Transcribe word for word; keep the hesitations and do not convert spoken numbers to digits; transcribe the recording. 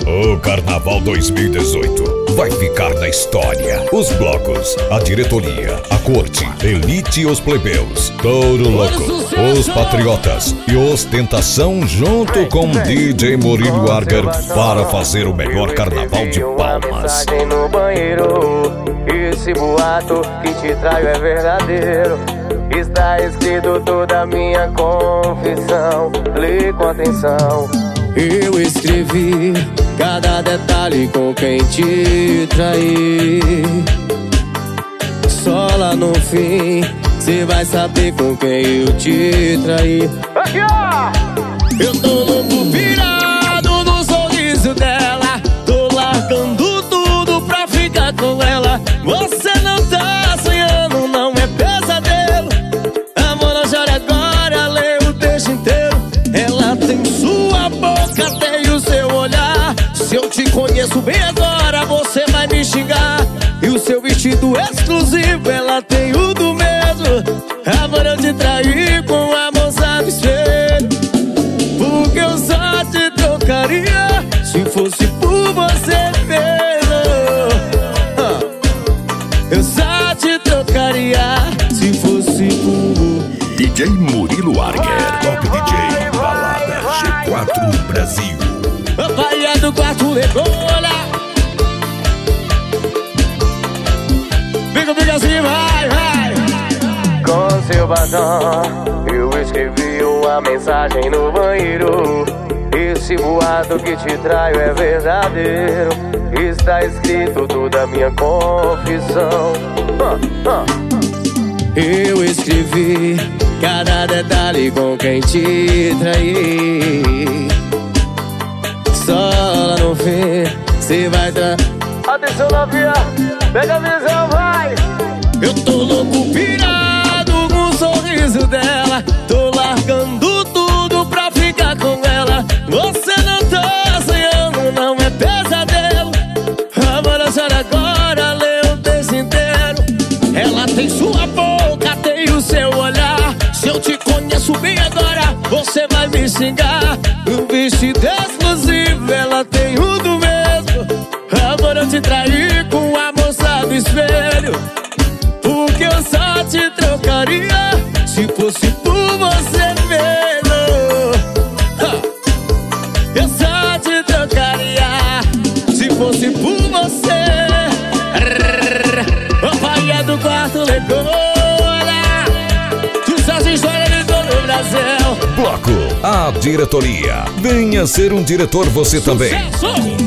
O Carnaval dois mil e dezoito vai ficar na história. Os blocos, a diretoria, a corte, elite e os plebeus, Touro Louco, os patriotas e ostentação junto com D J Murilo Arger para fazer o melhor carnaval de Palmas. No banheiro, esse boato que te traio é verdadeiro. Está escrito toda a minha confissão. Lê com atenção. Eu escrevi cada detalhe com quem te traí. Só lá no fim cê vai saber com quem eu te traí. Aqui, ó! Eu tô louco pirado no sorriso dela. Tô largando tudo pra ficar com ela. Você não tá sonhando, não é pesadelo. Amor, não chore agora, lê o texto inteiro. Ela tem sua boca, tem o seu olhar. Se eu te conheço bem agora, você vai me xingar. E o seu vestido exclusivo, ela tem o do mesmo. Amor, eu te traí com a moça do espelho. Porque eu só te trocaria se fosse por você mesmo. Eu só te trocaria se fosse por D J Murilo Arger, Top D J, balada G quatro Brasil. Papai é do quarto legola. Fica, fica assim, vai, vai. Com seu batom eu escrevi uma mensagem no banheiro. Esse boato que te traio é verdadeiro. Está escrito toda a minha confissão. uh, uh. Eu escrevi cada detalhe com quem te traí. Só lá no fim cê vai tra... Atenção, novinha, pega a visão, vai. Eu tô louco pirado com o sorriso dela. Tô largando tudo pra ficar com ela. Você não tá sonhando, não é pesadelo. Amor, a senhora agora lê o texto inteiro. Ela tem sua boca, tem o seu olhar. Se eu te conheço bem agora, você vai me xingar. Um vestido exclusivo, ela tem o do mesmo. Amor, eu te traí com a moça do espelho. Porque eu só te trocaria se fosse por você mesmo. Eu só te trocaria se fosse por você. O pai é do quarto legola. Sucesso, história de todo o Brasil. Bloco, a diretoria. Venha ser um diretor você também. Sucesso!